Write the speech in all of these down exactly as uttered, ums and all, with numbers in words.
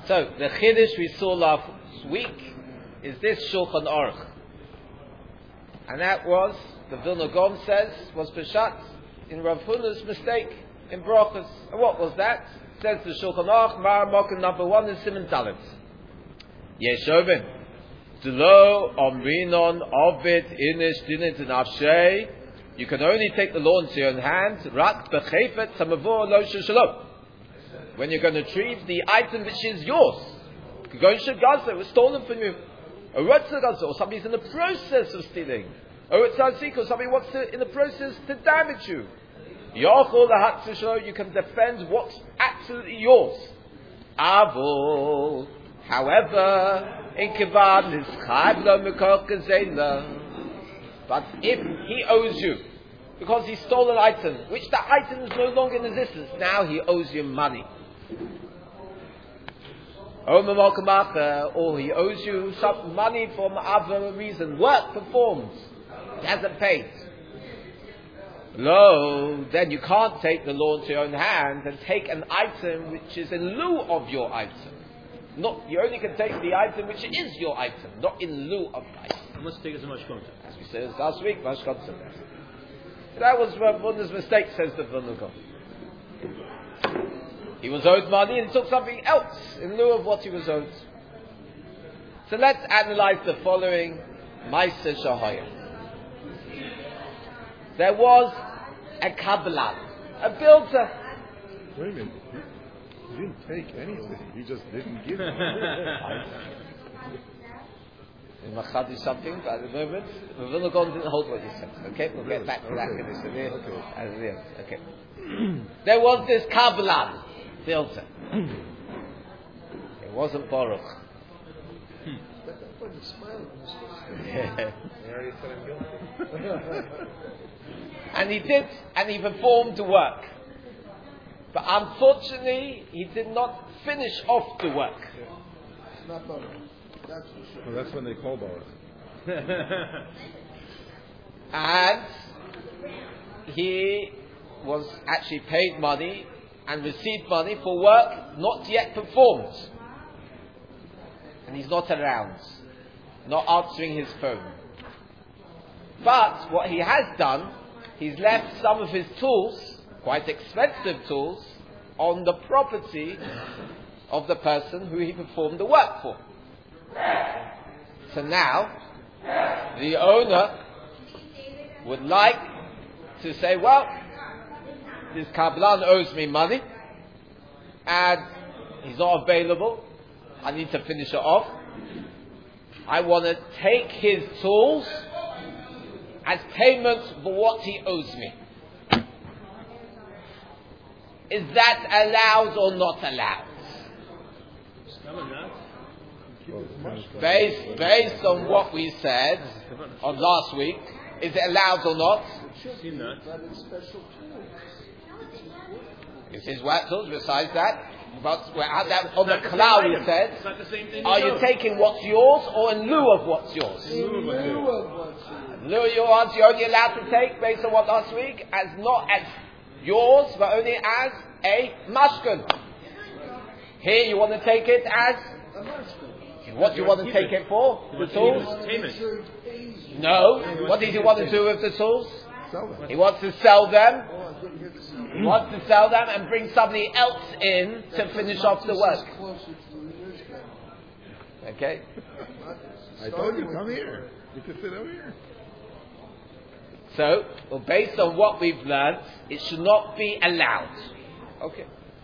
So, the Chiddush we saw last week is this Shulchan Aruch. And that was, the Vilna Gaon says, was Peshat in Rav Huna's mistake in Brachos. And what was that? Says the Shulchan Aruch, Mar Mokum number one is Siman Dalet. Yeshovin. Delo Omrinon Ovid Inish Dinit and Avshei. You can only take the law into your own hands. Rak Bechefet Samavur Lo Shalom. When you're going to retrieve the item which is yours. Go in Shagaza, it was stolen from you. Or or somebody's in the process of stealing. Or it's or somebody wants to, in the process to damage you. You can defend what's absolutely yours. Avol. However, in Kivad is but if he owes you, because he stole an item, which the item is no longer in existence, now he owes you money. Or he owes you some money for other reason, work performed, he hasn't paid. Lo, then you can't take the law into your own hands and take an item which is in lieu of your item. Not, you only can take the item which is your item, not in lieu of the item. I must take as a mashkonta. As we said last week, mashkonta. That was Rav Huna's mistake, says the Vilna Gaon. He was owed money and took something else in lieu of what he was owed. So let's analyze the following Ma'aseh Shahaya. There was a Kabbalah, a builder. Wait a minute. He didn't take anything. He just didn't give it. In Machadi something, but at the moment, the Vilna Gaon didn't hold what he said. Okay, we'll get back to that in a minute. Okay. Okay. There was this Kabbalah builder. It wasn't Baruch. And he did, and he performed the work. But unfortunately, he did not finish off the work. It's not Baruch. That's for sure. Well, that's when they call Baruch. And he was actually paid money and received money for work not yet performed. And he's not around, not answering his phone. But what he has done, he's left some of his tools, quite expensive tools, on the property of the person who he performed the work for. So now, the owner would like to say, well, this Kabbalah owes me money, and he's not available, I need to finish it off. I want to take his tools as payment for what he owes me. Is that allowed or not allowed? Based, based on what we said on last week, is it allowed or not? It's his work tools, besides that. But that, on the cloud we said, are you taking what's yours or in lieu of what's yours? In lieu of what's yours. In lieu of yours, you're only allowed to take, based on what last week, as not as yours, but only as a mashkan. Here you want to take it as A mashkan. what do you want to take it for? The tools? No. What does he want to do with the tools? He wants to sell them. He wants to sell them and bring somebody else in to finish off the work. Okay? I told you, come here. You can sit over here. So, well, based on what we've learned, it should not be allowed. Okay.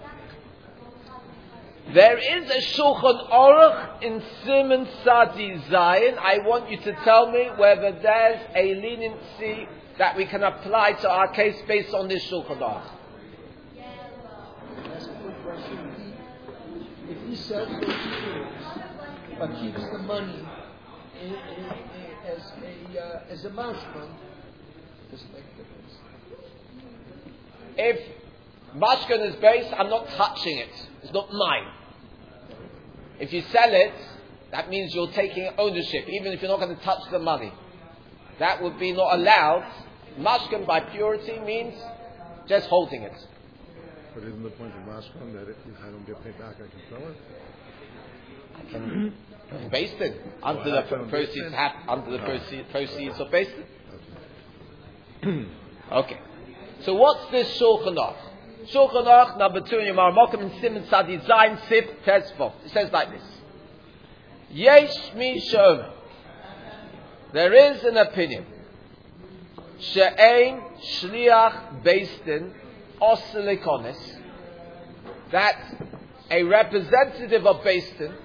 There is a Shulchan Aruch in Siman Sadi Zayin. I want you to tell me whether there's a leniency that we can apply to our case based on this Shulchan Aruch. That's a good question. If he sells those tools, but keeps the money in, in, in, as a uh, as a mashman, doesn't make a difference. If mashkan is based, I'm not touching it. It's not mine. If you sell it, that means you're taking ownership, even if you're not going to touch the money. That would be not allowed. Mashkan by purity means just holding it. But isn't the point of Mashkan that if I don't get paid back, I can sell it? I can based it under Well, the that's proceeds, on ha- under the No. proceeds, proceeds of based it. Okay. So what's this Shulchan Aruch? Shulchan Aruch number two in Yomar Mokum in Simon Sadi Zayin Sif Tesvov. It says like this: Yesh mi she'omer. There is an opinion. She'ein shliach beistin osilikonis, that a representative of beistin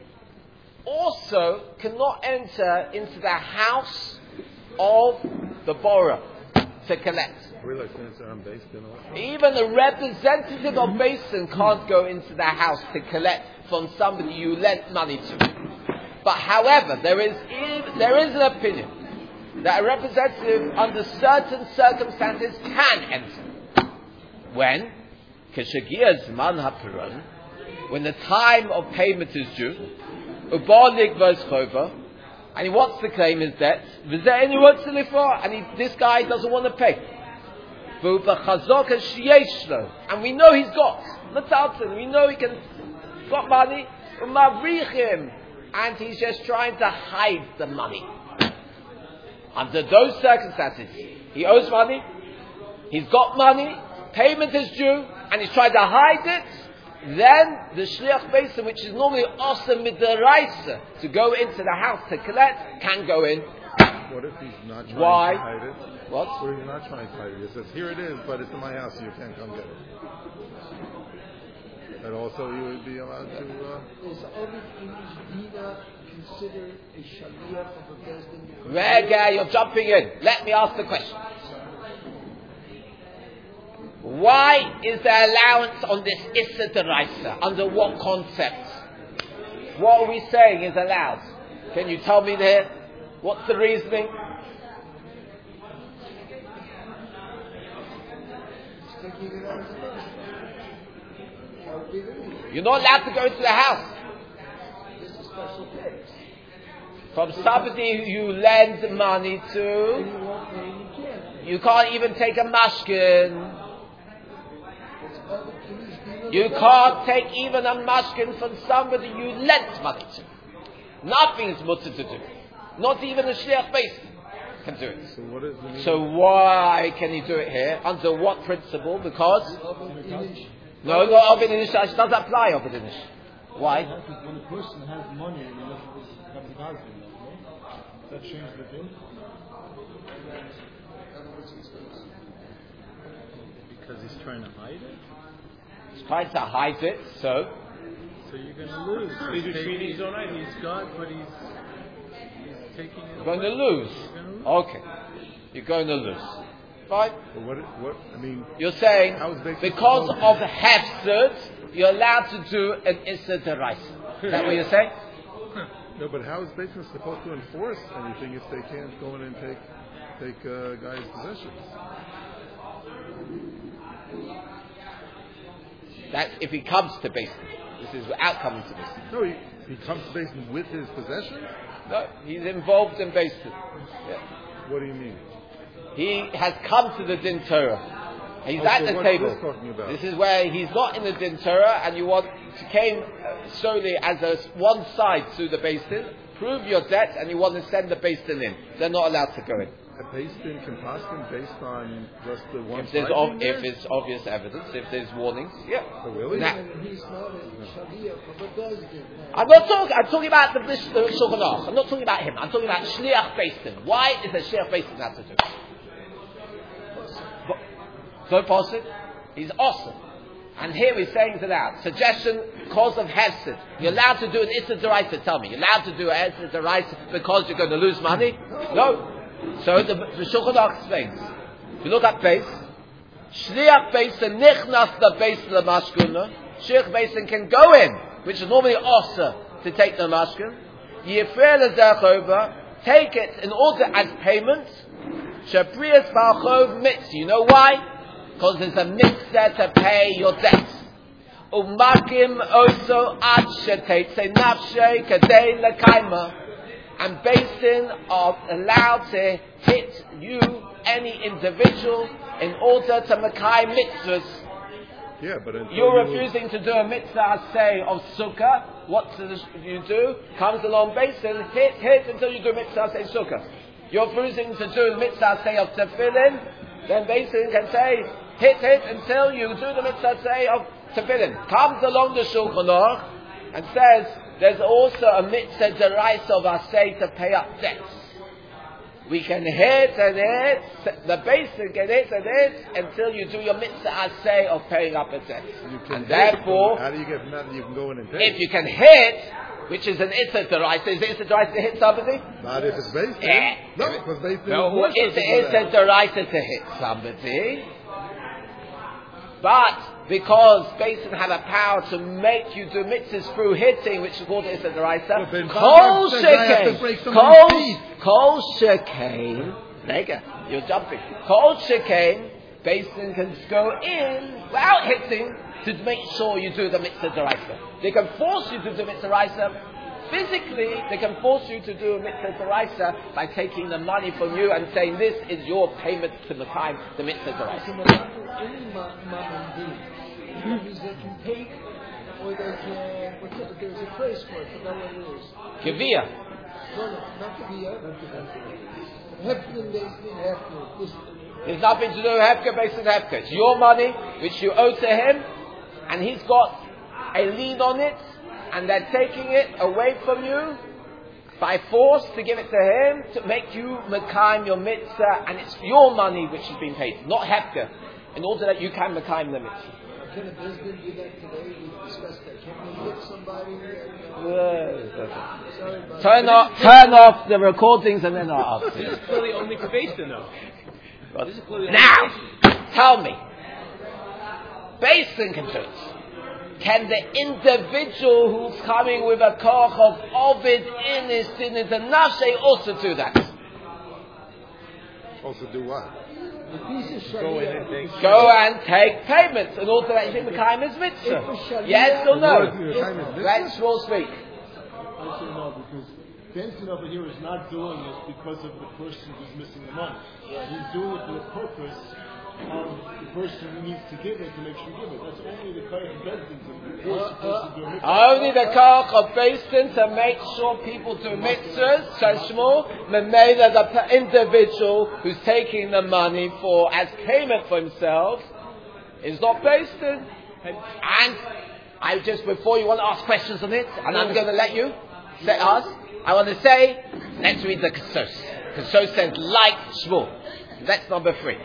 also cannot enter into the house of the borrower to collect. Really, since I'm based in also. Even a representative of Basin can't go into the house to collect from somebody you lent money to. But however, there is there is an opinion that a representative under certain circumstances can enter. When? Keshagiyah Zman HaPiron, when the time of payment is due, Ubalik Voschova, and he wants to claim his debt, and he, this guy doesn't want to pay. And we know he's got. We know he can got money. And he's just trying to hide the money. Under those circumstances, he owes money, he's got money, payment is due, and he's trying to hide it. Then the Shliach Basin, which is normally awesome with the Raisa to go into the house to collect, can go in. What if he's not trying Why? to hide it? What? What if he's not trying to hide it? He says, here it is, but it's in my house, so you can't come get it. And also you would be allowed to... Uh... Is Ovid Inish Dina considered a Shaliach of a Bezdin? Rega, you're jumping in. Let me ask the question. Why is there allowance on this Issa Deraisa? Under what concept? What are we saying is allowed? Can you tell me there? What's the reasoning? You're not allowed to go into the house. This is special case. From somebody who you lend money to, You won't pay, you can't. you can't even take a mashkin. It's Ovid Inish Dina. You can't take even a mashkin from somebody you lent money to. Nothing is mutter to do. Not even a shliach basin can do it. So what is the meaning? So why can he do it here? Under what principle? Because Ovid Inish. no, no, Obed Inish doesn't apply. Obed Inish. Why? When a person has money and he doesn't have the husband, no? That changes the thing? Because he's trying to hide it? He's trying to hide it, so So you're going to lose. He's taking, he's all right, he's got, but he's, he's taking it you're going to away. lose. You're going to lose. Okay. You're going to lose. Fine. But what, what, I mean, You're saying How is Beit because supposed of to- hefsed, you're allowed to do an Issa Deraisa. Is that what you're saying? no, but how is Basin supposed to enforce anything if they can't go in and take, take uh, guys' possessions? That's if he comes to Basin. This is without coming to Basin. No, he, he comes to Basin with his possessions? No, he's involved in Basin. Yeah. What do you mean? He has come to the Din Torah. He's Okay, at the what's table. this talking about? This is where he's not in the Din Torah, and you want to came uh, solely as a one side to the Basin. Prove your debt, and you want to send the Basin in. They're not allowed to go in. A Basin can paskin based on just the one If there's side ob- being if there? it's obvious evidence, if there's warnings, yeah. Oh, really? Now, And he's not a Shaliach of a Bezdin. I'm not talking. I'm talking about the Bish- the Shulchan Aruch. I'm not talking about him. I'm talking about Shliach Basin. Why is a Shliach Basin allowed to do it? So possible. He's awesome. And here we're saying to that suggestion, cause of hefsed. You're allowed to do an Issa Deraisa. Tell me, you're allowed to do an Issa Deraisa because you're going to lose money? No. So the, the Shulchan Aruch explains. If you look at base, Shliach Basin nichnas the Basin the mashkuna. Shliach Basin can go in, which is normally also to take the mashkin. Yifrei lezerchova, take it in order as payment. Shaprias balchov mitz. You know why? Because there's a mitzvah to pay your debts. Umakim also ad sheteitze nafshe kadei lekaima. And Basin are allowed to hit you, any individual, in order to makai mitzvahs. Yeah, but until You're you- refusing to do a mitzvah, say, of sukkah. what do you do? Comes along basin, hit, hit until you do mitzvah say sukkah. You're choosing to do mitzvah say of tefillin, then basin can say, hit, hit until you do the mitzvah say of tefillin. Comes along the Shulchan Aruch and says, there's also a mitzvah deraisa of asay to pay up debts. We can hit and hit, the basin can hit and hit until you do your mitzvah asay of paying up a debt. And hit, therefore, how do you get from that? You can go in and pay. if you can hit, which is an issa deraisa, is it issa deraisa to hit somebody? Not if it's based. Yeah. No, because based No, it's issa deraisa to hit somebody. But because Basin have a power to make you do mitzvahs through hitting, which is called Issa Deraisa, Kol Shekain, Kol Kol Shekain, Nega, you're jumping. Kol Shekain, Basin can go in without hitting to make sure you do the mitzvah deraisa. They can force you to do mitzvah deraisa. Physically, they can force you to do a mitzvah deraisa by taking the money from you and saying this is your payment to the time, the mitzvah deraisa. Movies they can take, or they can, what's that, there's a phrase for it, I forgot what it is. Kivia. No, no, not Kivia. Hefkin, they say Hefkin. There's nothing to do with Hefka based on Hefka. It's your money, which you owe to him, and he's got a lien on it, and they're taking it away from you by force to give it to him, to make you Mekayim your mitzvah, and it's your money which has been paid, not Hefka, in order that you can Mekayim the mitzvah. Can a business do that today? We discussed that. Can we hit somebody? And, uh, sorry about turn that. off, turn off the recordings and then I'll ask you. This is clearly only Kavation, though. This is clearly only Now, Kavation. tell me, Basin can do it. Can the individual who's coming with a koch of Ovid in his in his nafshe also do that? Also do what? The piece of Go in and Sharia. take. Go and take payments in order that you think the time is mitzvah. Yes or no? Let Shmuel speak. I say no, because Benson over here is not doing it because of the person who's missing the money. He's doing it for the purpose of the person who needs to give it to make sure you give it. That's only the kind of Benson to force the person to do it. Only the koch of Basin to make sure people do mitzvahs, says Shmuel, Memela, the individual who's taking the money for as payment for himself is not Basin. And I just, before you want to ask questions on it, and I'm going to let you say ask, I want to say, let's read the Kesos. Kesos says, like Shmuel. That's number three.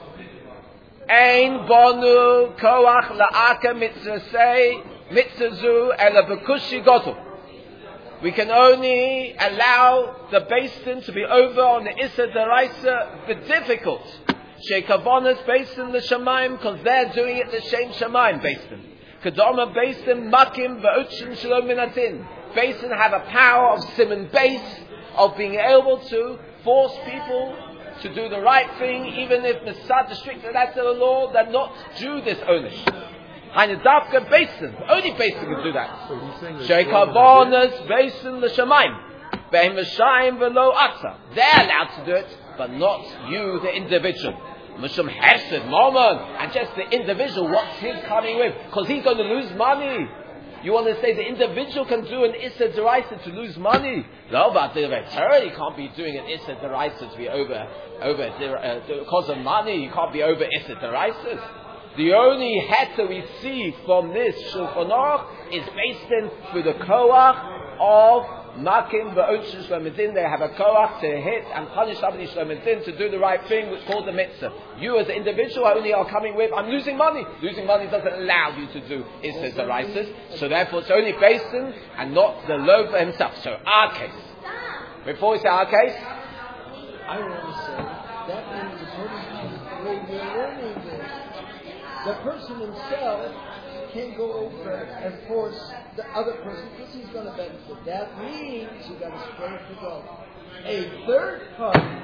Ein bonu koach la'aka mitzvah say mitzvah zu ela bekushi gotu. We can only allow the basin to be over on the Issa Deraisa, the difficult. Sheikavonas basin the Shemaim, because they're doing it the Shem Shemaim basin. Kedoma basin makim ba'uchin shalom minatin. Basin have a power of simon base, of being able to force people to do the right thing, even if Misad, the strict that's the law, they're not due this ownership. Hainadavka basin, only basin can do that. So he's saying that Sheikavonas basin the Shemaim. Behem Meshayim velo atza. They're allowed to do it, but not you, the individual. Mishum Hesed, Mammon, and just the individual, what's his coming with? Because he's going to lose money. You want to say the individual can do an Issa Deraisa to lose money? No, but the Torah, you can't be doing an Issa Deraisa to be over, over, uh, because of money, you can't be over Issa Deraisas. The only heter we see from this Shulchan Aruch is based in through the koach of Makim v'Otshin Shlomitin. They have a koach to hit and punish somebody Shlomitin to do the right thing, which is called the mitzvah. You as an individual only are coming with, I'm losing money. Losing money doesn't allow you to do Issa Deraisas. So therefore it's only Basin and not the Lover himself. So our case. Before we say our case, I want to say that means according to the way we're learning this, the person himself can't go over and force the other person because he's going to benefit. That means you got to spread it to go. A third party,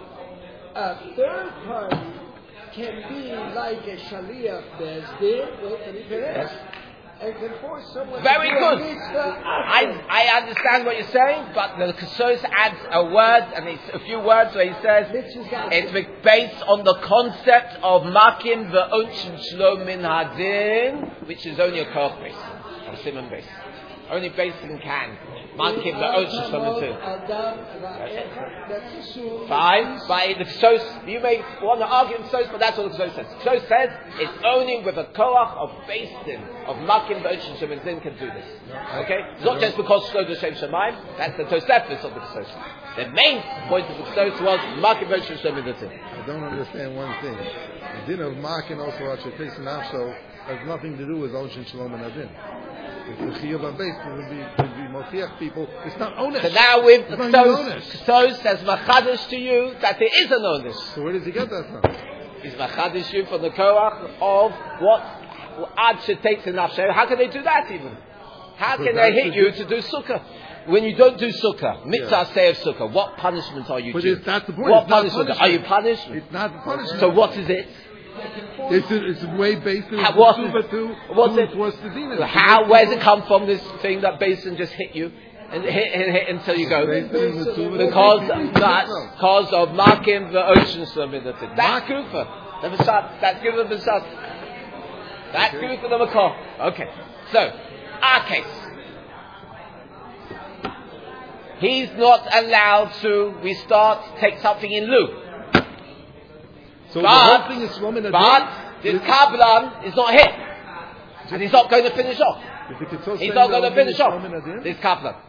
a third party can be like a shaliach bezdin with an iberes. And can force someone very to do a good. mitzvah. I, I understand what you're saying, but the Kesos adds a word, and it's a few words where he says it's based on the concept of Makim v'Onchin Shlo Min Hadin, which is only a koch base, or simon base. Only Basin can. Makim the Oshus from the two. Fine, but the Ksos, you may want to argue in Ksos, but that's what the Ksos says. Ksos says it's only with a koach of Basin, of Makim the Oshus from the Zin can do this. Okay? It's not just because Ksos the Shem Shemaim, that's the Tosefis of the Ksos. The main point of the Ksos was Makim the Oshus from the Zin. I don't understand one thing. The din of Makim also Hachetei Nafsho has nothing to do with Oshin Shalom and Adin. It's the Chiyuv on base to be, to be Mofiach people. It's not Onesh. So now with Ksos, Ksos says Machadish to you that there is an Onesh. So where does he get that from? He's Machadish you from the Koach of what Ad Shetei Nafsho. How can they do that even? How can they hit you to do Sukkah? When you don't do Sukkah, Mitzvah yeah. say of Sukkah, what punishment are you but due? But that's the point. What it's punishment? punishment? Are you punished? It's not the punishment. So what is it? It's, a, it's way based on How, what is, is, to, what's to it? What's the din? How? Where does it come from? This thing that Basin just hit you and hit, hit, hit until you go because that because of Makim the ocean submitted. That's Kufa. The Mashat. That's given the Mashat. That's Kufa the Makah. Okay. So our case. He's not allowed to. We start take something in lieu. So but, the whole thing is woman but this Kabbalah is not hit. And he's not going to finish off. He's not going to finish off. This Kabbalah.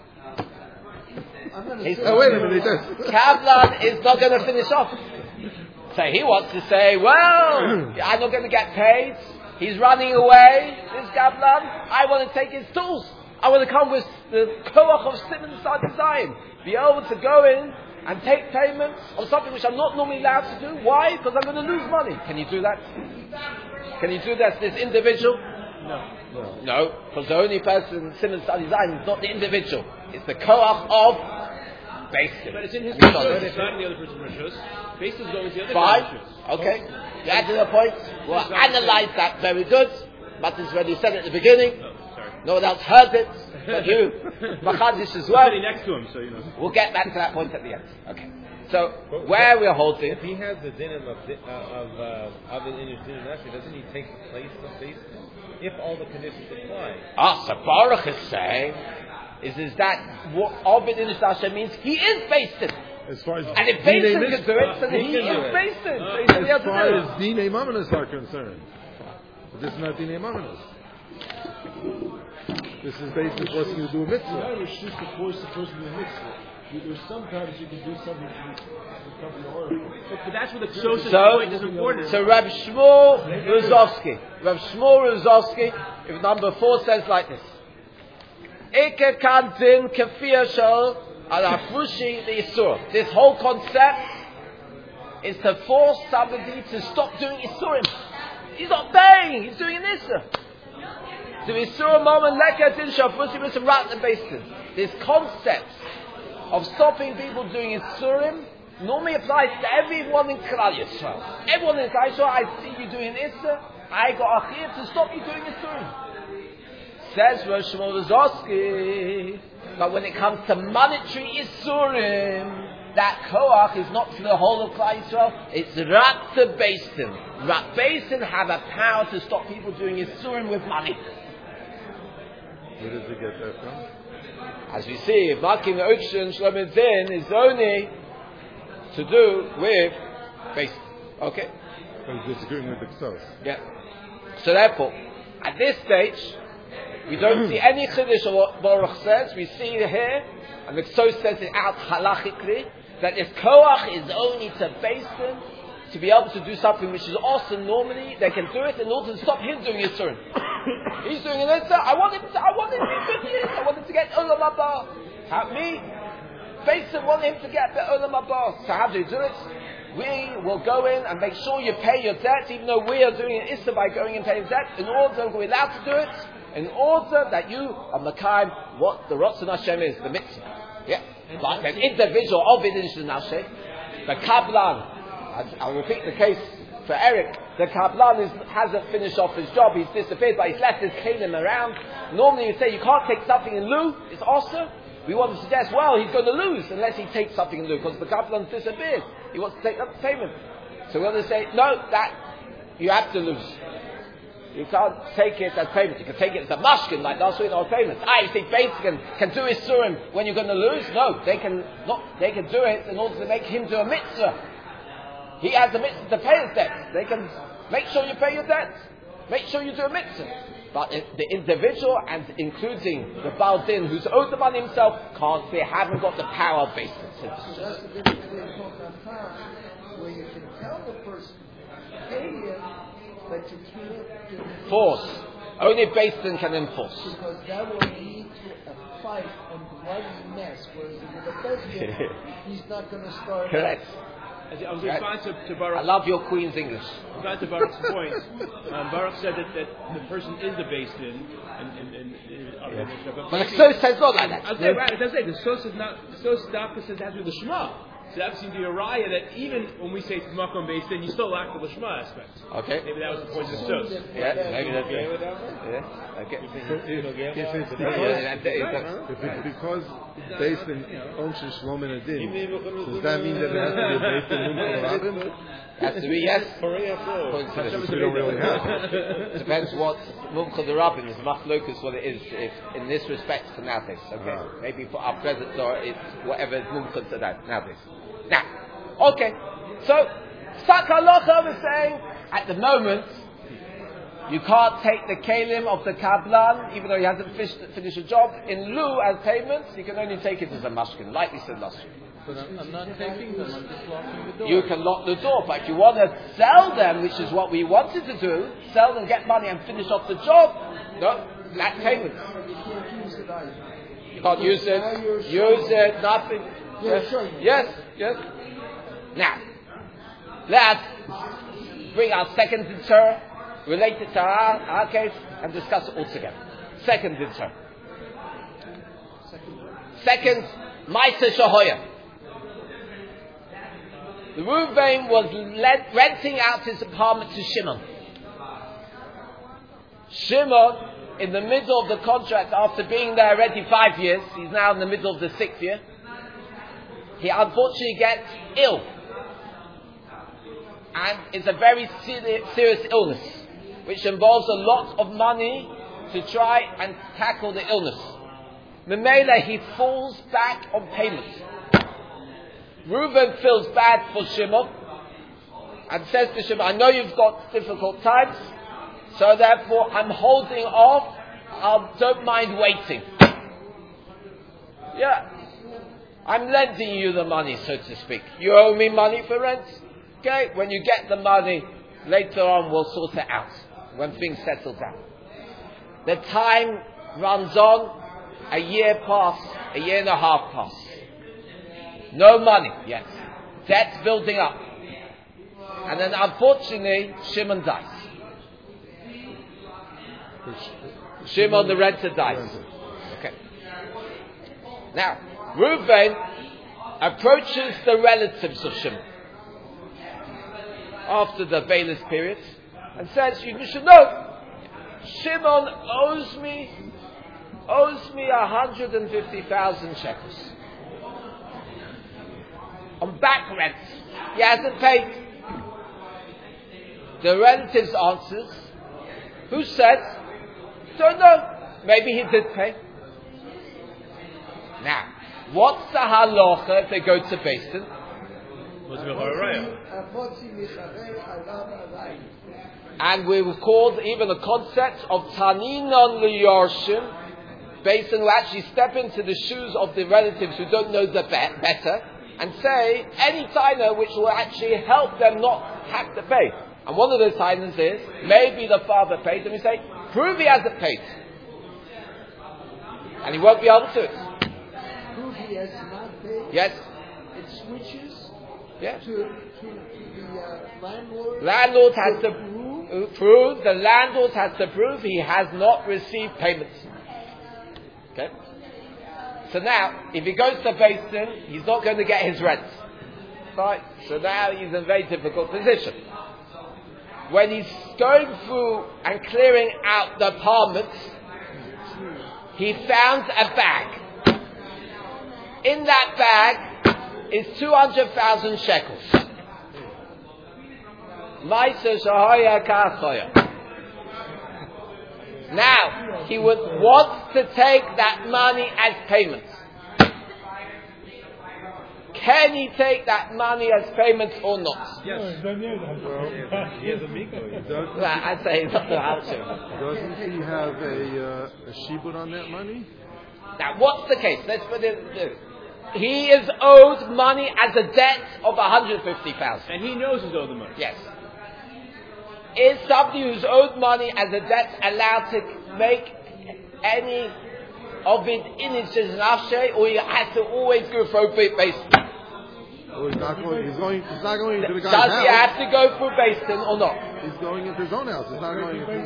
Oh, wait a minute. Kabbalah is not going to finish off. So he wants to say, well, I'm not going to get paid. He's running away. This Kabbalah. I want to take his tools. I want to come with the koach of Simon Side Zion. Be able to go in and take payments on something which I'm not normally allowed to do. Why? Because I'm going to lose money. Can you do that? Can you do that to this individual? No. No. No, because the only person Simon Sadi Zayin is not the individual. It's the koach of Basin. But it's in his rishos. It's not in the other person's rishos. Basin's going to the other Fine. person's rishos. Okay. That's the point. We'll analyze that very good. Martin's already said it at the beginning. Oh, sorry. No one else heard it. But you, Machadish as well. Sitting next to him, so you know. We'll get back to that point at the end. Okay. So, but, where but we're holding. If he has the dinim of of uh, of the Inish din and doesn't he take the place of Basin? If all the conditions apply. Ah, so Baruch is saying, is is that what Ovid Inish Dasha means? He is Basin. As far as and if Basin can do it, then he is Basin. So he's as able far to do as Dinei Mamonos are concerned, but this is not Dinei Mamonos. This is basically forcing you to do a mitzvah. The Irish used to force the person to do a mitzvah. There's sometimes you can do something to recover your oracle. But, but that's where the social so, point is important. So Rab Shmuel Rozovsky, Rab Shmuel Rozovsky, if number four says like this: Eke kan din kafir shel al afrushi the isur. This whole concept is to force somebody to stop doing isurim. He's not paying. He's doing an isur. To isur moment leket in shafusi with some rat and basin. This concept of stopping people doing isurim normally applies to everyone in Klal Yisrael. Everyone in Klal Yisrael, I see you doing isur. I got a chiyuv to stop you doing isurim. Says Rosh Shmuel Rozovsky, but when it comes to monetary isurim, that koach is not for the whole of Klal Yisrael. It's rat to basin. Rat basin have a power to stop people doing isurim with money. Where does he get that from? As we see, Makim the Okshin Shlomid Zin is only to do with basin. Okay? But he's disagreeing with the Ksos. Yeah. So therefore, at this stage, we don't see any chiddush of what Baruch says. We see here, and the Ksos says it out halachically, that this koach is only to basin to be able to do something which is awesome normally. They can do it in order to stop him doing his turn. He's doing an answer. I want him to, I want him to be good years. I want him to get Olam Haba. Help me. Basin want him to get the Olam Haba. So how do you do it? We will go in and make sure you pay your debt, even though we are doing an issa by going and paying debt, in order we're allowed to do it, in order that you are Makayim what the Ratzon Hashem is, the mitzvah. Yeah. Like an individual of it in Hashem. The Kabbalah, I'll repeat the case for Eric. The Kabbalah is, hasn't finished off his job. He's disappeared, but he's left his kalim around. Normally you say you can't take something in lieu. It's also. We want to suggest, well, he's going to lose unless he takes something in lieu because the Kabbalah has disappeared. He wants to take up the payment. So we want to say, no, that you have to lose. You can't take it as payment. You can take it as a mashkin, like last week, or payment. I think Beis can, can do Isurim when you're going to lose. No, they can not. They can do it in order to make him do a mitzvah. He has a mitzvah to pay his debt. They can make sure you pay your debt. Make sure you do a mitzvah. But if the individual, and including the Baal Din, who's owed the money himself, can't. They haven't got the power of Beis Din. So that's the difference between Kotan, where you can tell the person, pay him, but you can't Force. Only Beis Din can enforce. Because that will lead to a fight and bloody mess. Whereas with a Beis Din, he's not going to start. Correct. I was responding to, to Baruch. I love your Queen's English. Responding to Baruch's point, um, Baruch said that, that the person is the Beis Din, and, and, and, and, Yeah. and But the Sos says not like that. I was saying, right, as I say, the Sos is not, the Sos Dafka says it has to do with the Shema. So that seems to be a raya that even when we say it's Makom Beis Din, you still lack the Lishma aspect. Okay. Maybe that was the point of the Sos. Yeah, maybe that's Okay it. with that one? Yeah, okay. If, if it's Yeah, that- that- that- If it's because based in Onshin Shlom and Adin, Does does that mean that it has to be based in Mumkul Rabin? Has to be, yes. Korea flow. According to this. We don't really have. Depends what Mumkul the Rabbin is, Machlokus, what it is, if in this respect to nowadays. Okay. Ah. Maybe for our present or it's whatever is Mumkul to that nowadays. Now, okay. So, Sakalocha was saying, at the moment, you can't take the kalim of the kablan, even though he hasn't finished, finished a job, in lieu as payment. You can only take it as a mashkin, like we said last week. But I'm, I'm not taking them, I'm just locking the door. You can lock the door, but if you want to sell them, which is what we wanted to do, sell them, get money, and finish off the job, no, that payment. You can't use it either. You can't use Now it, you're use showing- it, nothing. You're Yes, showing. yes, yes. Now, let's bring our second deter, related to our, our case, and discuss it all together. Second deter. Second, Maisa Shahoya. The Reuven was led, renting out his apartment to Shimon. Shimon, in the middle of the contract, after being there already five years, he's now in the middle of the sixth year, he unfortunately gets ill. And it's a very seri- serious illness, which involves a lot of money to try and tackle the illness. Memela, he falls back on payments. Reuben feels bad for Shimon and says to Shimon, I know you've got difficult times, so therefore I'm holding off. I don't mind waiting. Yeah. I'm lending you the money, so to speak. You owe me money for rent. Okay? When you get the money, later on we'll sort it out. When things settle down. The time runs on. A year passed. A year and a half passed. No money yet. Debt building up. And then unfortunately, Shimon dies. Shimon the renter dies. Okay. Now, Reuven approaches the relatives of Shimon after the Bailis period and says, you should know, Shimon owes me owes me one hundred fifty thousand shekels on back rent. He hasn't paid. The relatives answers, who said, don't know, maybe he did pay. Now, what's the halacha if they go to Beis Din? And we were called even the concept of Taninon Liyorshim. Beis Din will actually step into the shoes of the relatives who don't know the be- better and say any taina which will actually help them not have to pay. And one of those tainas is, maybe the father paid, and we say, prove he hasn't paid. And he won't be able to. Prove he has not paid. Yes? It switches Yeah. to, to, to the uh, landlord. Landlord has to prove. prove, the landlord has to prove he has not received payment. Okay? So now, if he goes to Beis Din, he's not going to get his rent. Right? So now he's in a very difficult position. When he's going through and clearing out the apartments, he found a bag. In that bag is two hundred thousand shekels. Maisa Shahoya Kachoya. Now, he would want to take that money as payment. Can he take that money as payment or not? Yes. He has a miko. Well, I'd say it's not the answer. Doesn't he have a, uh, a shibud on that money? Now, what's the case? Let's put it. He is owed money as a debt of one hundred fifty thousand. And he knows he's owed the money. Yes. Is somebody who's owed money as a debt allowed to make any of it in his nafshe, or he has to always go for a basin? Oh, he's not going. He's going. He's not going into the guy's Does house. he have to go for a basin or not? He's going into his own house. He's not going into.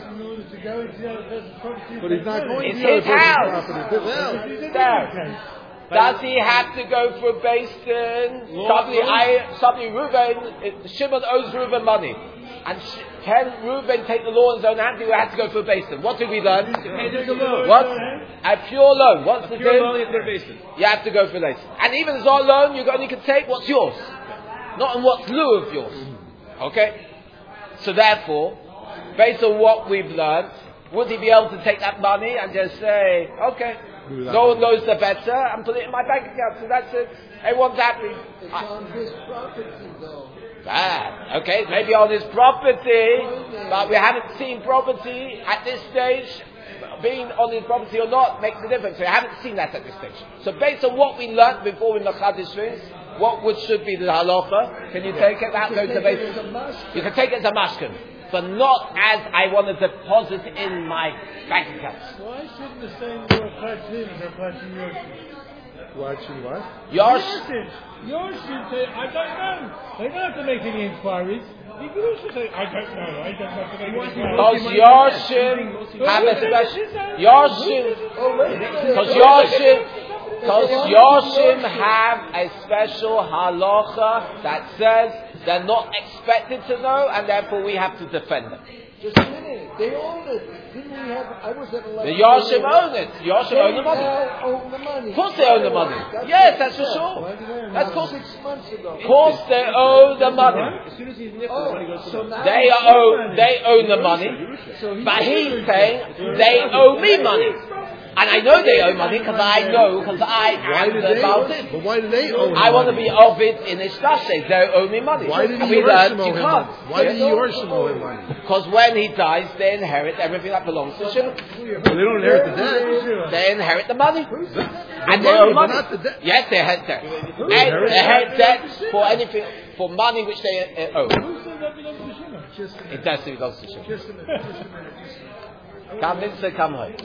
But But he's not going It's to the his other person's house. property. It's his house. There. Does he have to go for a basin? Somebody, I, somebody, Reuben, Shimon owes Reuben money. And sh- can Reuben take the law in his own hand? He will have to go for a basin. What did we learn? Hey, a loan. What? A pure loan. What's the Pure thing? loan, you have to go to basin. You have to go for a basin. And even as a loan, you only can take what's yours. Not on what's lieu of yours. Okay? So therefore, based on what we've learned, would he be able to take that money and just say, okay, no one knows the better, and put it in my bank account, so that's it. Everyone's happy. It's on his property, though. Ah, okay, maybe on his property, but we haven't seen property at this stage. Being on his property or not makes a difference. We haven't seen that at this stage. So based on what we learnt before we machadish things, what would should be the halacha? Can you take it that goes to base? You can take it as a mashkin, but not as I want to deposit in my bank account. Why shouldn't the same law apply to him as apply to yours? Why should what? Yours, Yours yours should say, I don't know. They don't have to make any inquiries. You could also say, I don't know. I don't have to make any inquiries. because Yoshim have a special Yoshim, because Yoshim, because Yoshim have a special halacha that says they're not expected to know, and therefore we have to defend them. Just a minute. They own it. Didn't we have... I was at eleven. The Yoshim own it. Yoshim They own the money. now own the money. Of course they own the money. That's Yes, what that's they for said. sure. That's course. Six months ago. Of course they own the money. As soon as he's nipped, the Oh, money goes to so them. now... They own, they own the money, but he's saying they owe me money. And I know they owe money because I know, because I Why am did the they about own it. it? But why did they own I it? want to be of it in Ishtasheh. They owe me money. Why did And he we learned Yershim you owe him can't. money? Why did he Yershim owe him money? Because when he dies, they inherit everything that belongs to Shimon. Well, they don't inherit the debt. They inherit the money. And they money, owe but money. not the debt. Yes, they inherit debt. And they inherit inherit debt for anything, for money which they uh, owe. Who said that belongs to Shimon? Just a minute. It does belong to Shimon. Just a minute. Just a minute. Just a minute. Come in, so come home.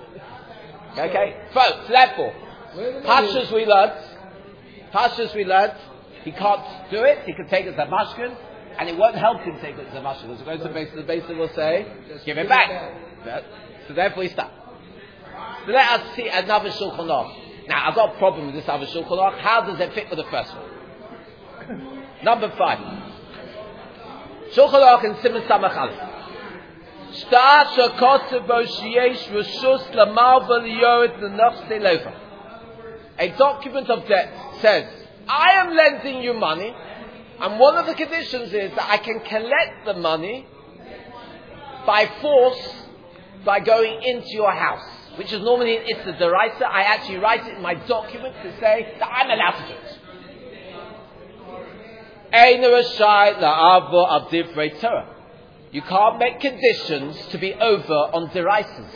Okay? Folks, therefore, Wait a minute. Pashas we learnt, Pashas we learnt, he can't do it, he can take it as a mashkin, and it won't help him take it as a mashkin. As it goes to the base, the base will say, give it back. Yeah. So therefore he stopped. So let us see another Shulchan Aruch. Now, I've got a problem with this other Shulchan Aruch. How does it fit with the first one? Number five. Shulchan Aruch in Siman Samach Aleph. A document of debt says, I am lending you money, and one of the conditions is that I can collect the money by force by going into your house, which is normally it's the deraisa. I actually write it in my document to say that I'm allowed to do it. You can't make conditions to be over on deraisas.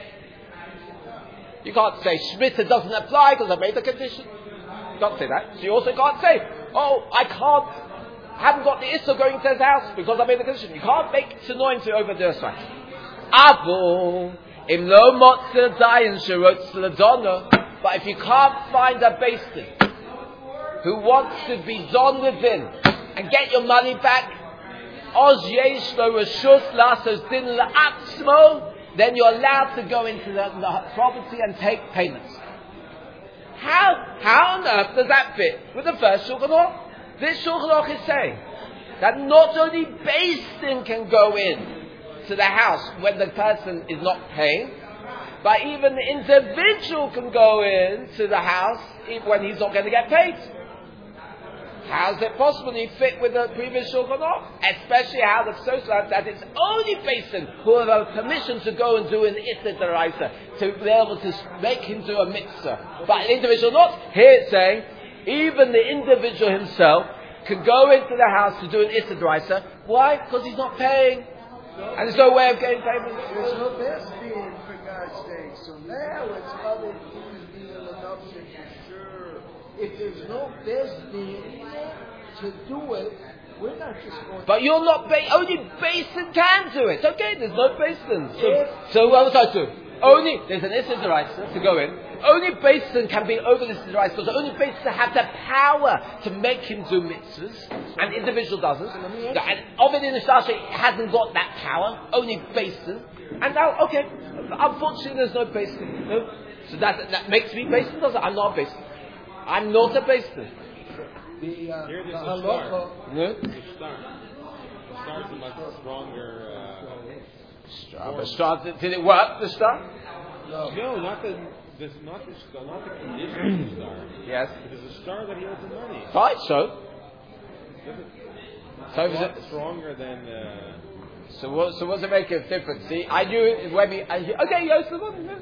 You can't say Shmita doesn't apply because I made the condition. You can't say that. So you also can't say, oh, I can't, I haven't got the Issa going to his house because I made the condition. You can't make Tanoim to over deraisa. Avo im lo motze dayan shirotz ladonna. But if you can't find a basin who wants to be done within and get your money back, then you're allowed to go into the, the property and take payments. How how on earth does that fit with the first Shulchan Aruch? This Shulchan Aruch is saying that not only Beis Din can go in to the house when the person is not paying, but even the individual can go in to the house when he's not going to get paid. How is it possible you fit with the previous Shulchan Aruch? Especially how the Ksos learns that it's only Basin who have permission to go and do an Issa Deraisa, to be able to make him do a mitzvah. But an individual not. Here it's saying, even the individual himself can go into the house to do an Issa Deraisa. Why? Because he's not paying. And there's no way of getting payment. There's no best being, for God's sake. So now it's other human being and adoption. Sure. If there's no best being to do it, we're not just going. But you're not ba- only Basin can do it. Okay, there's no Basin. So, so what was I do? Only there's an Issa Deraisa to go in. Only Basin can be over this Deraisa because only Basin have the power to make him do mitzvahs, and individual doesn't. And Ovid in the Shasha hasn't got that power. Only Basin. And now, okay, unfortunately, there's no Basin. No? So that that makes me Basin. Doesn't? I'm not a Basin. I'm not a Basin. The uh, Here the there's a halacha. star. No. The star. The star's a much stronger. Uh, Star. The star. Did it work? The star? No. no, not the. This, not the star, not the condition of the star. Yes. It is a star that he owes the money. Fine. So. So A is lot it? stronger than. Uh, So what? So what's it make a difference? See, I knew it when we. I, okay, yes, the money. Yes.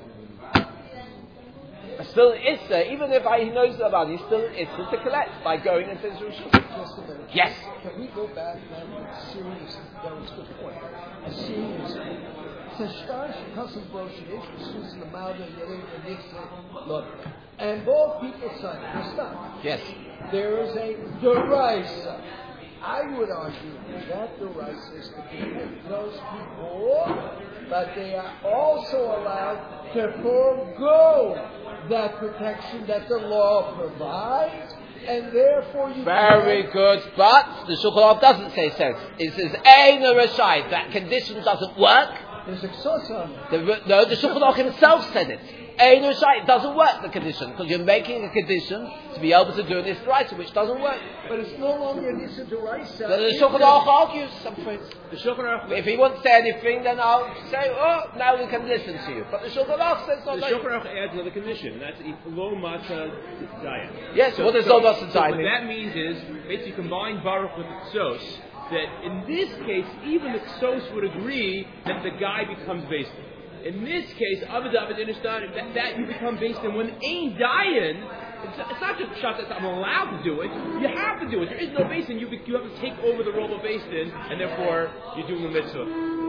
Still an Issa, even if I, he knows about it, he's still an Issa to collect by going into his Rishon. Just a minute. Yes. Can we go back now? Seriously, that was a good point. A serious point. So Shtar Shekassim Broshir, Ishus in the Malda, Yerim, and Nixon, look. And both people sign it. It's not. Yes. There is a Deraisa. I would argue that Deraisa is to protect those people, but they are also allowed to forego that protection that the law provides, and therefore you Very can't. good, but the Shulchan Aruch doesn't say says. It says Ein Rashai. That condition doesn't work. There's a source on it. The, no, the Shulchan Aruch himself said it. Ein Rashai. It doesn't work. The condition because you're making a condition to be able to do this right, which doesn't work. But it's no longer an Issa Deraisa. Then the Shulchan Aruch argues. I'm afraid. The Shulchan Aruch. If he won't say anything, then I'll say, oh, now we can listen to you. But the Shulchan Aruch says not The like Shulchan Aruch adds another condition. and That's lo matcha diet. Yes, what does lo matcha so diet what mean? that means is basically combine Baruch with the Ksos. That in this case, even the Ksos would agree that the guy becomes based. In this case, Abed Abed Inishtan, that, that you become based in when Ein Dayan, it's, it's not just shot that I'm allowed to do it, you have to do it. There is no basin, you, you have to take over the role of basin, and therefore you're doing the mitzvah.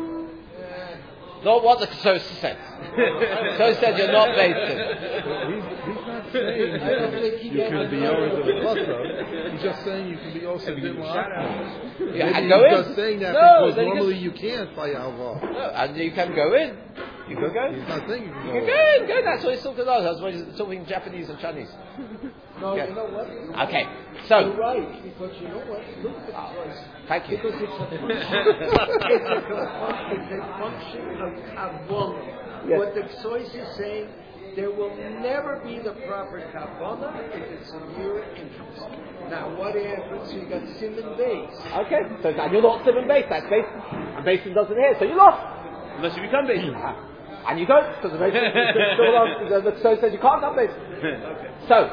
Not what the Ksos said. Ksos said you're not based in. He's, he's not saying that you can be over the chassav. He's just saying you can be also bit Yeah, and He's go in. just saying that No, because then you normally can- you can't by halva. No, and you can go in. You can go in. He's not saying you can You go. can go in, go in. That's what he's talking about. That's why he's talking Japanese and Chinese. No, Yeah. you know what? Okay, You're so, right, because you know what? Look at the Oh, choice. thank you. Because it's a function, it's, a, it's a function of Kabbalah. Yes. What the choice is saying, there will never be the proper Kabbalah if it's a mere interest. Now, what happens? You got Simon base. Okay, so now you're not Simon Basin. That's Basin. And Basin doesn't hear, so you lost. Unless you become basin. And you don't, because the Basin, the, the Ksos said you can't have Basin. Okay. So,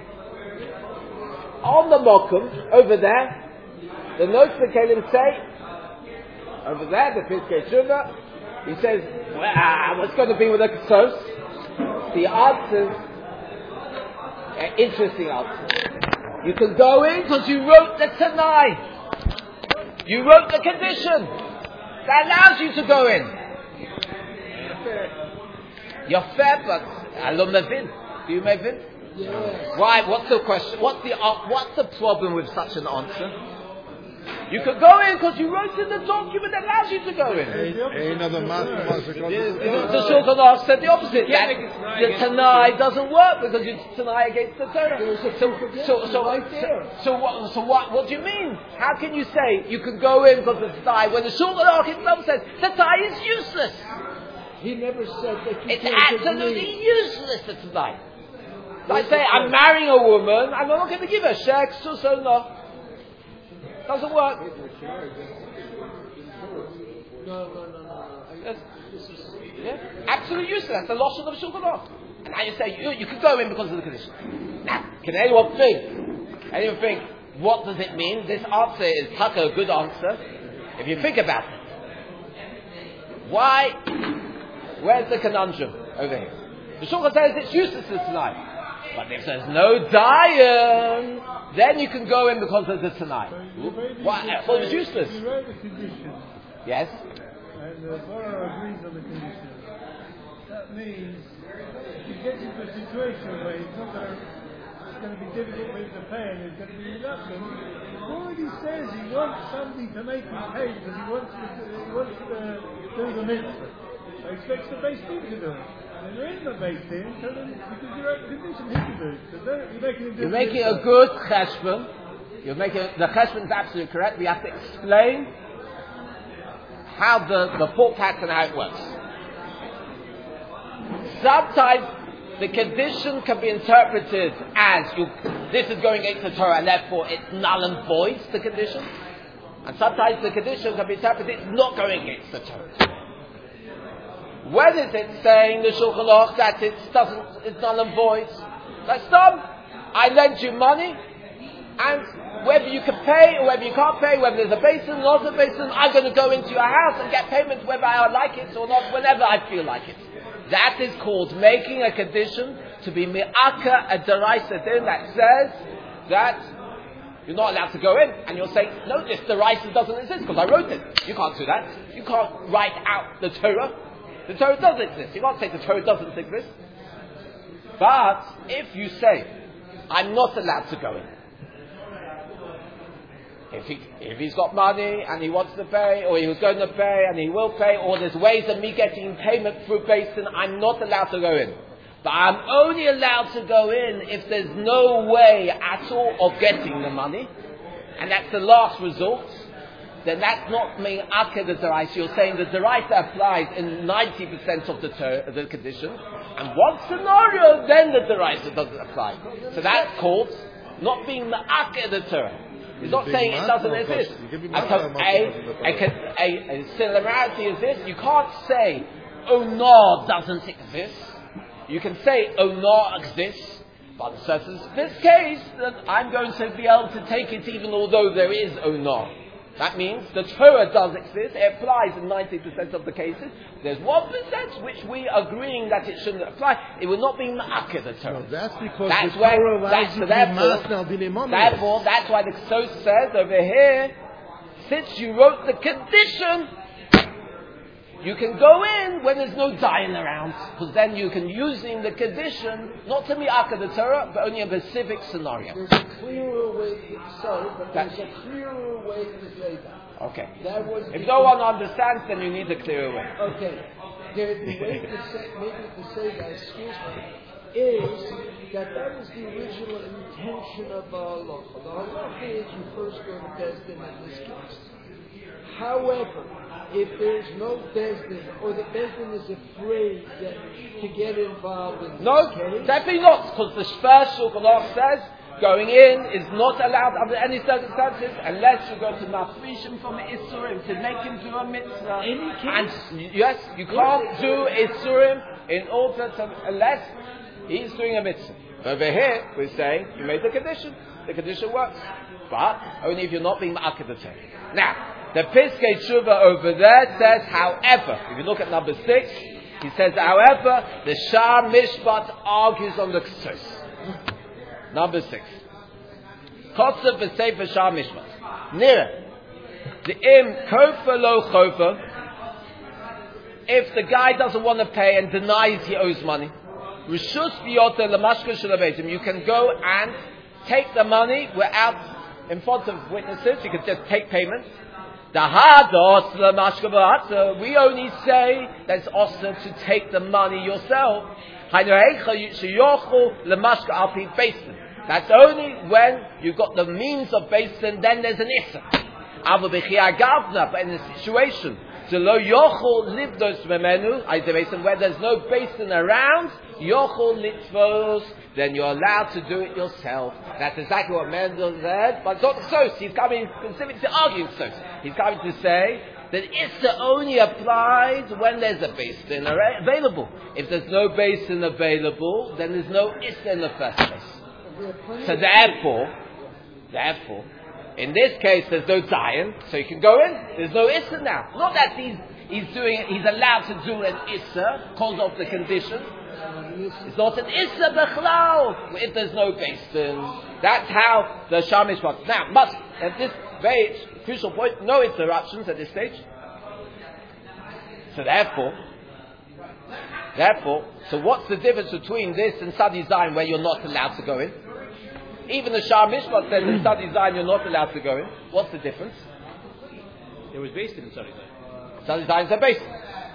on the Mokum, over there, the notes that Kalim say, over there, the Piskei Shuvah, he says, well, ah, what's going to be with the Ksos? The answer, an interesting answer. You can go in because you wrote the Tanai. You wrote the condition. That allows you to go in. You're fair, but Alum Mevin. Do you Mevin? Yes. Why? What's the question? What's the uh, what's the problem with such an answer? You could go in because you wrote in the document that allows you to go in. Ain't another master. The Shulchan Aruch said the opposite. Yeah, That because Tanai the against Tanai the- doesn't work because you Tanai against the Torah. There's a So, proof against so, it so, right there. so, so what? So what? What do you mean? How can you say you can go in because it's Tanai when the Shulchan Aruch itself says the Tanai is useless? He never said that you It's can't absolutely agree. useless to Tanai. So I say I'm marrying a woman, I'm not going to give her sex, so so no. Doesn't work. No, no, no, no, no. I, Yes. this is, Yeah? Absolutely useless. That's the loss of the Shulchan Aruch. And now you say you, you can go in because of the condition. Now, can anyone think? Anyone think what does it mean? This answer is taka, a good answer. If you think about it. Why? Where's the conundrum over here? The Shulchan says it's useless to tonight. But if there's no dayan, then you can go in because of the tonight. What? Well, it's useless. You write the condition. Yes? And the borrower agrees on the condition. That means if he gets into a situation where he's not going to, it's going to be difficult for him to pay and he's going to be reluctant, he already says he wants somebody to make him pay because he wants to, he wants to do the mitzvah. So he expects the base thing to do it. And there is no base thing, so then, because you're at condition he can do it. So then you're making him do You're the making a mitzvah. good cheshbon. You're making, the cheshbon is absolutely correct. We have to explain how the, the thought pattern, how it works. Sometimes the condition can be interpreted as you, this is going against the Torah and therefore it's null and void, the condition. And sometimes the condition can be interpreted it's not going against the Torah. When is it saying the Shulchan Aruch that it doesn't, it's null and void? Like, stop, I lend you money and whether you can pay or whether you can't pay, whether there's a basin or not a basin, I'm going to go into your house and get payment whether I like it or not, whenever I feel like it. That is called making a condition to be mi'aka a deraisa din that says that you're not allowed to go in. And you're saying, no, this deraisa doesn't exist because I wrote it. You can't do that. You can't write out the Torah. The Torah does exist. You can't say the Torah doesn't exist. But if you say, I'm not allowed to go in, If, he, if he's got money and he wants to pay, or he was going to pay and he will pay, or there's ways of me getting payment through basin, I'm not allowed to go in. But I'm only allowed to go in if there's no way at all of getting the money, and that's the last resort. Then that's not me'aka the deraisa. You're saying the deraisa applies in ninety percent of the, ter- the conditions, and one scenario, then the deraisa doesn't apply. So that's called not being me'aka the Torah. He's not saying it doesn't exist. A, a, a, a similarity is this: you can't say Onar doesn't exist. You can say Onar exists, but in this case, then I'm going to be able to take it even although there is Onar. That means the Torah does exist. It applies in ninety percent of the cases. There's one percent which we agreeing that it shouldn't apply. It will not be ma'akeh the Torah. No, that's because that's the where, Torah allows that's, you to therefore, be masnal therefore, that's why the Ksos says over here, since you wrote the condition, you can go in when there's no dying around, because then you can using the condition not to ma'akeh the Torah, but only a specific scenario. There's a clearer way to sorry, but That- there's a clearer way to say that. Okay. That was If the- no one understands, then you need a clearer way. Okay. The, the way to say, maybe to say that, excuse me, is that that was the original intention of the halacha. The halacha is you first go to Bezdin in this case. However, if there's no Bezdin, or the Bezdin is afraid that, to get involved in No, this case, definitely not, because the first Shulchan Aruch says going in is not allowed under any circumstances unless you go to Mafrishim from Isurim to make him do a mitzvah. Any case? And yes, you can't do Isurim in order to, unless he's doing a mitzvah. Over here, we're saying you made the condition. The condition works. But only if you're not being ma'akeh the Torah. Now, the Piskei Tshuva over there says, however, if you look at number six, he says, however, the Shar Mishpat argues on the Ksos. Number six. Kotzev v'sefer Shar Mishpat. Nira. The im kofa lo chofa. If the guy doesn't want to pay and denies he owes money, Rishus biyota lemashka shalabetim. You can go and take the money without in front of witnesses. You can just take payment. The hados lemashka v'hatza. We only say that it's also to take the money yourself. That's only when you've got the means of basin, then there's an issa. But in a situation where there's no basin around, then you're allowed to do it yourself. That's exactly what Mendel said. But it's not Ksos. He's coming specifically to argue Ksos. He's coming to say that issa only applies when there's a basin available. If there's no basin available, then there's no issa in the first place. So therefore, Therefore, in this case, there's no Zion, so you can go in. There's no Issa now. Not that he's he's doing he's allowed to do an Issa because of the condition. It's not an Issa B'chlal if there's no Basin. That's how the Shamish works. Now, but at this very crucial point, no interruptions at this stage. So therefore, therefore, so what's the difference between this and Sadi Zion where you're not allowed to go in? Even the Shah Mishpat says in Sadi Zion you're not allowed to go in. What's the difference? It was based in Sadi Zion. Sadi Zion is a basin.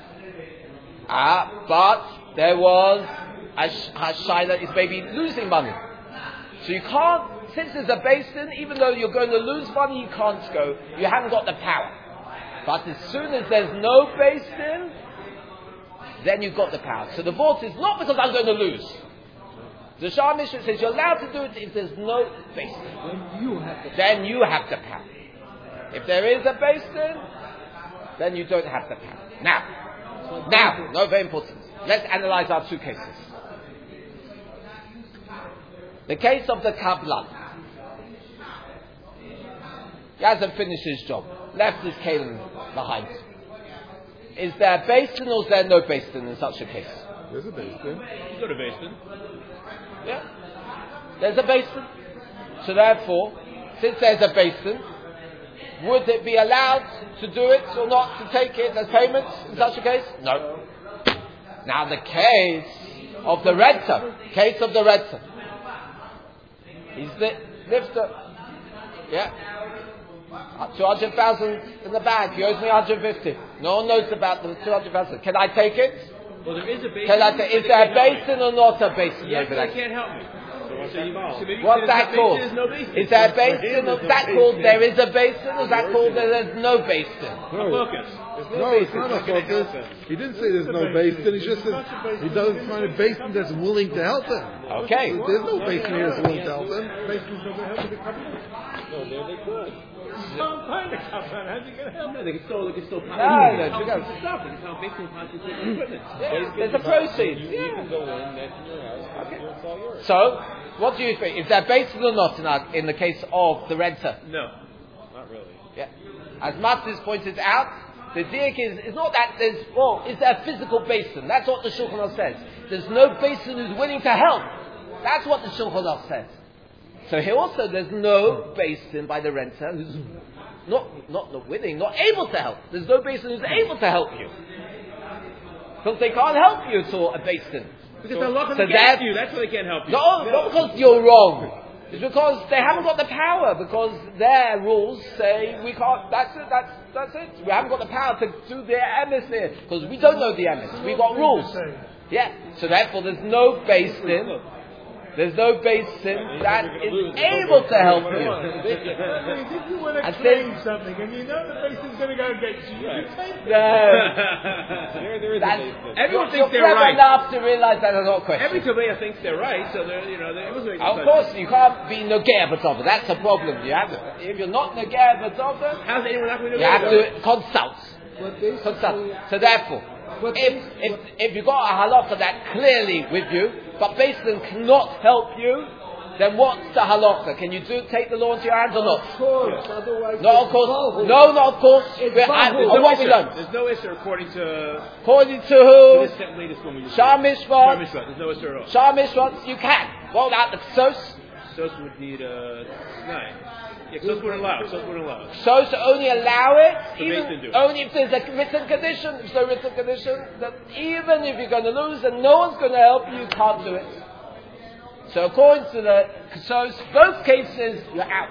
Ah, but there was a Hashai is maybe losing money. So you can't, since there's a basin, even though you're going to lose money, you can't go. You haven't got the power. But as soon as there's no basin, then you've got the power. So the vote is not because I'm going to lose. The Shah Mishnah says you're allowed to do it if there's no basin. Then you have the Then you have the power. If there is a basin, then you don't have the power. Now, now, no, very important. Let's analyze our two cases. The case of the Kabbalah. He hasn't finished his job. Left his Kalim behind. Is there a basin or is there no basin in such a case? There's a basin. He's got a basin. Yeah. There's a basin. So therefore, since there's a basin, would it be allowed to do it or not to take it as payment in such a case? No. Now the case of the renter, case of the renter. He's the lifter. Yeah. two hundred thousand in the bag. He owes me one hundred fifty. No one knows about the two hundred thousand. Can I take it? Well, there is a basin. Can I ta- is there a basin or not a basin? Yes, over but there? they can't help me. So you, so maybe What's there's that no called? basin, there's no basin. Is there a basin? Or is that called there is a basin? Or is that called there's no basin? No, Focus. no, it's not a focus. He didn't say there's no basin. He just says he doesn't find a basin that's willing to help him. Okay. There's no basin here that's willing to help him. Basins doesn't help with the company. No, there they could. You can't find a company. How's he going to help? No, they can still, they can still No, no, pound forget the stuff. They can pound basically pound the equipment. Yeah, there's a proceed. You, you can go in, that's in your house, it's all yours. So, what do you think? Is there a basin or not in, our, in the case of the renter? No. Not really. Yeah. As Matis pointed out, the diak is, is not that there's, well, is there a physical basin? That's what the Shulchan Aruch says. There's no basin who's willing to help. That's what the Shulchan Aruch says. So here also there's no basin by the renter who's not, not, not willing, not able to help. There's no basin who's able to help you. Because they can't help you to a basin. Because they're looking so against you. That's why they can't help you. No, not because you're wrong. It's because they haven't got the power. Because their rules say we can't. That's it. That's that's it. We haven't got the power to do the emes here because we don't know the emes. We've got rules. Yeah. So therefore, there's no basin. There's no basin that is able to help you. If you want to And claim then- something and you know the basin's going to go get you, you can take it. No. There, there is a That's, basin. Everyone you're thinks they're clever right. enough to realize that is not a question. Every Kaveya thinks they're right, so they're, you know, they're, everyone's making Of such- course, you can't be Nogea B'Tova. That's a problem. You have to, if you're not Nogea B'Tova, How's anyone not going to you have to consult. But basically, Consult. So therefore, But if, if, if you've got a halacha that clearly with you, but Basin cannot help you, then what's the halacha? Can you do take the law into your hands or of not? course, otherwise No, of course. No, not of course. It's We're- I- Bahul. on what we issue. learned. There's no issue according to According to to who? this latest one we just Shah read. Shah Mishpat. Mishpat. There's no issue at all. Shah Mishpat, you can. What about the Ksos? Sos would need a nine. Yeah, Sos wouldn't allow. Sos wouldn't allow. Ksos only allow it, The even, Beis Din do. only if there's a written condition. If there's a written condition, that even if you're going to lose and no one's going to help you, you can't do it. So according to the Ksos, both cases, you're out.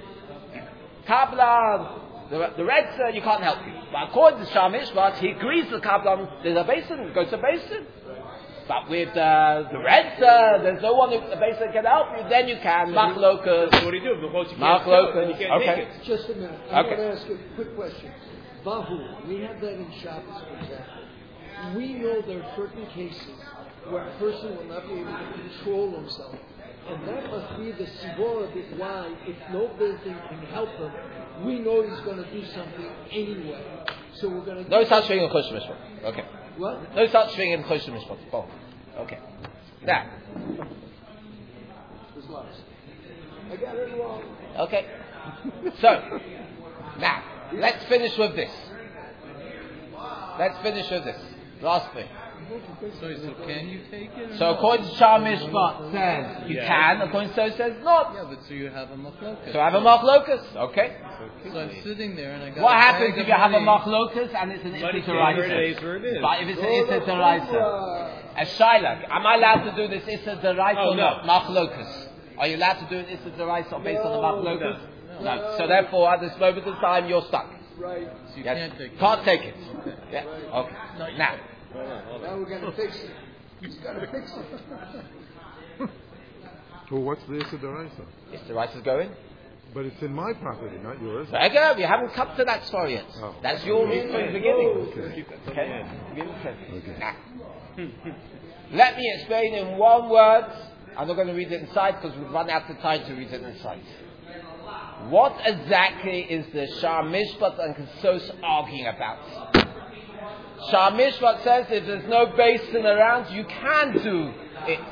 Kabbalah, the, the red, uh, you can't help you. But according to Shah Mishpat, he agrees with Kabbalah, there's a basin, go to basin. But with uh, the red, uh, there's no one who the basin can help you, then you can. Machlokas. So what do you do? Because you Mark can't sell it, then you Locust. can't Okay. take it. just a minute. I Okay. want to ask a quick question. Bahu, we have that in Shabbos, for example. We know there are certain cases where a person will not be able to control himself. And that must be the sivor of it why, if no building can help him, we know he's going to do something anyway. So we're going to No such thing in Chosh Mishpat. Okay. What? No such thing in Chosh Mishpat. Oh. Okay. Now. Was lost. I got it wrong. Okay. So, now, let's finish with this. Let's finish with this. Last thing. So, so can you take it? Or So not? according to Shah Mishpat says you Yeah. can, according to so says not. Yeah, but so you have a machlokas. So I have a machlokas. Okay. So I'm sitting there and I got. What a happens bag if of you have a money. machlokas and it's an Money Issa came where it is, Deraisa? where it is. But if it's an Go Issa to Deraisa, Kubra. a Shaila, am I allowed to do this Issa Deraisa Oh, or no. not? Machlokas. Are you allowed to do an Issa Deraisa based on the No, machlokas? no. No. So therefore, at this moment in time, you're stuck. Right. So you Yes. can't take it. Can't take it. Yeah. Okay. Now, Hold on, hold Now on. we're going to fix it. He's got to fix it. Well, what's the Issa Deraisa? Issa Deraisa's going. But it's in my property, not yours. Again, we haven't come to that story yet. Oh. That's your reason from the beginning. Okay. Okay? Beginning to- Okay. Now, let me explain in one word. I'm not going to read it inside because we've run out of time to read it inside. What exactly is the Shah Mishpat and Kesos arguing about? Shah Mishpat says if there's no basin around, you can do it.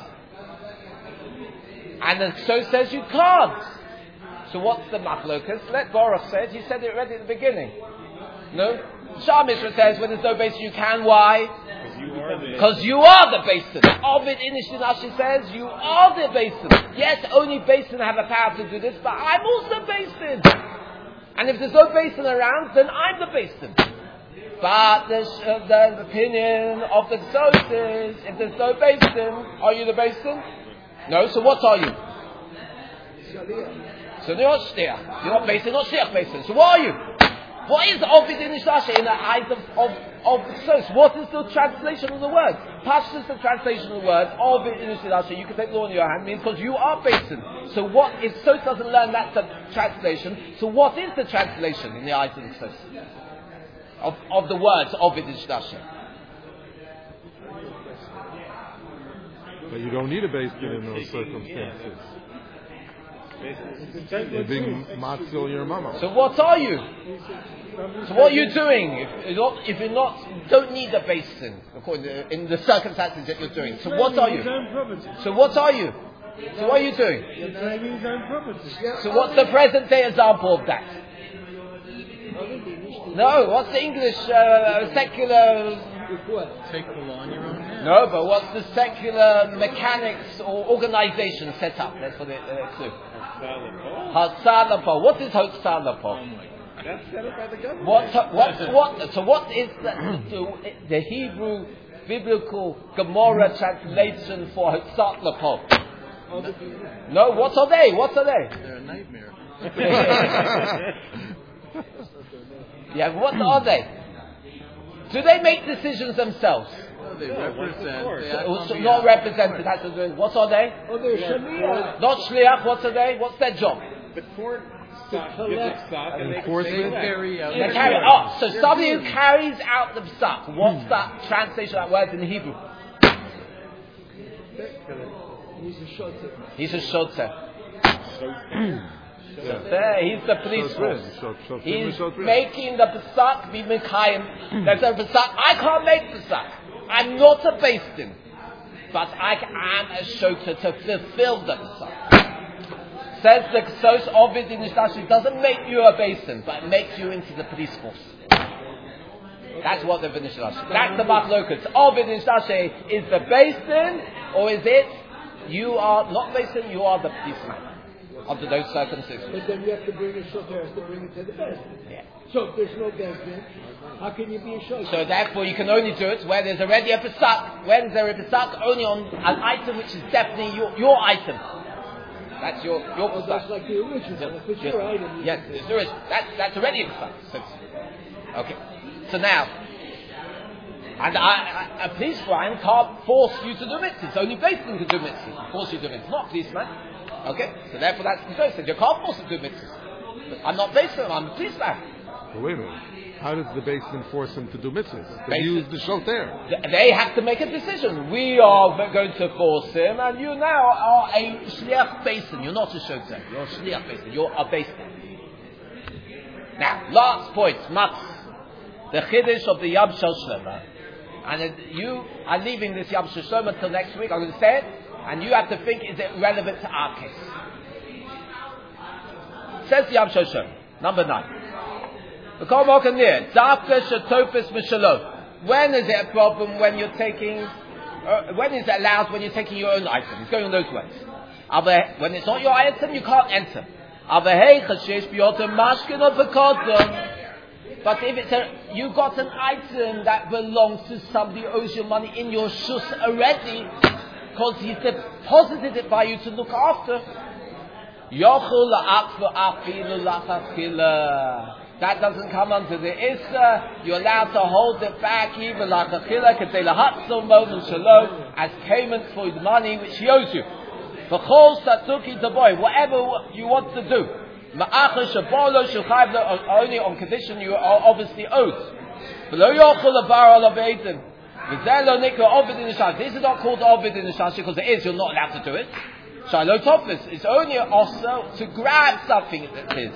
And the Kesos says you can't. So what's the machlokas? Let Baruch say it. He said it already at the beginning. No? Shah Mishpat says when there's no basin you can. Why? Because you are the. Because you are the basin. Ovid Inishin Ashi says you are the basin. Yes, only basin have a power to do this, but I'm also basin. And if there's no basin around, then I'm the basin. But the, uh, the opinion of the Kesos is, if there's no basin, are you the basin? No, so what are you? So you're not shliach. You're not basin, not shliach basin. So what are you? What is Ovid Inish Lashe in the eyes of, of, of the Kesos? What is the translation of the word? Pashtus, the translation of the word, Ovid Inish Lashe, you can take law in your hand, means because you are basin. So what, if Kesos doesn't learn that translation, so what is the translation in the eyes of the Kesos? Of, of the words Ovid Inish Lashe. But you don't need a basin in those circumstances. You're being matzil your mama. So what are you? So what are you doing? If you're not, if you're not, don't need a basin according to, in the circumstances that you're doing. So what are you? His own property. So what are you? So what are you doing? You're claiming his own property. So what's the present day example of that? No, what's the English uh, secular? Take the law in your own hands. No, but what's the secular mechanics or organization set up? That's what it uh, clue. Hatzalapo. What is Hatzalapo? Oh my God. That's set up by the government. What, what, what, so what is the, the Hebrew biblical Gemara translation for Hatzalapo? No, what are they? What are they? They're a nightmare. Yeah, what are they? Do they make decisions themselves? No, they Yeah, represent. of course. They act Also on not behalf of represented. That's what they're doing. What are they? Oh, they're shaliach. Not shliach. What are they? What's their job? But foreign stock gives it stock and they Enforcement. they They collect. carry out. They carry. Oh, so somebody who carries out the psak. What's that translation of that word in Hebrew? He's a shotzer. He's a shotzer. There, he's the police force. He's making the psak be mekayim. There's a psak. I can't make psak. I'm not a basin, but I am a shotzer to fulfill the psak. Says the Kesos Ovid in Ishtashi doesn't make you a basin, but it makes you into the police force. That's what the Vinishtashi. That's the machlokas. Ovid in Ishtashi is the basin, or is it you are not basin? You are the policeman. Under those circumstances. But then you have to bring a shotzer, has to bring it to the best. Yeah. So if there's no best, how can you be a shotzer? So therefore you can only do it where there's already a pasak. When is there a pasak? Only on an item which is definitely your, your item. That's your your Oh, pasak. that's like the original. If it's Yes. your item. you Yes, can- there is. That's that's already a pasak. So, okay. So now, and I, I, a policeman can't force you to do mitzvahs. Only basin can do mitzvahs. Force you to do mitzvahs, not policeman. Okay, so therefore that's the first thing. You can't force him to do mitzvahs. But I'm not basin, I'm a policeman. But wait a minute. How does the basin force him to do mitzvahs? They Basin- use the shoter. Th- They have to make a decision. We are going to force him, and you now are a shliach basin. You're not a shotzer. You're a shliach basin. You're a basin. Now, last point, matz. The chiddush of the Yam Shel Shlomo. And it- you are leaving this Yam Shel Shlomo until next week. I'm going to say it. And you have to think, is it relevant to our case? Says the Yam Shoshem, number nine. When is it a problem when you're taking, uh, when is it allowed when you're taking your own item? It's going on those ways. When it's not your item, you can't enter. But if it's a, you got an item that belongs to somebody who owes you money in your shus already, because he's deposited it by you to look after, that doesn't come under the Issa. You're allowed to hold it back even like a chila, as payment for the money which he owes you. Whatever you want to do. Only on condition you are obviously owed. This is not called Ovid in the Shashi because it is, you're not allowed to do it. Shiloh Toplis, it's only also to grab something that is.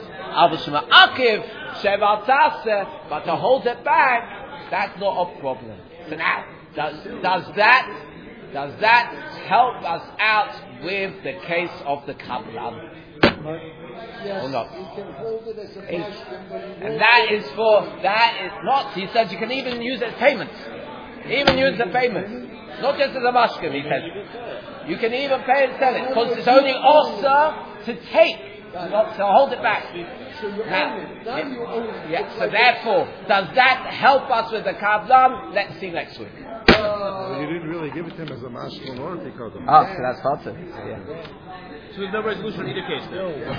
But to hold it back, that's not a problem. So now, does, does that does that help us out with the case of the Kabbalah? Yes, or not? you can hold it as a Eight. mashkin, but you And won't that do is for, that is not, he says you can even use it as payment. Even use the payment. Not just as a mashkin, he says. You can even pay and sell it, because it's only also to take, not to hold it back. So you Now, own it. Now yeah, you own it. yeah, It's so like therefore, does that help us with the Kabbalah? Let's see next week. But you didn't really give it to him as a mashkin or a pikadon. Ah, so that's hard to. Yeah. So there's no resolution in either case. No.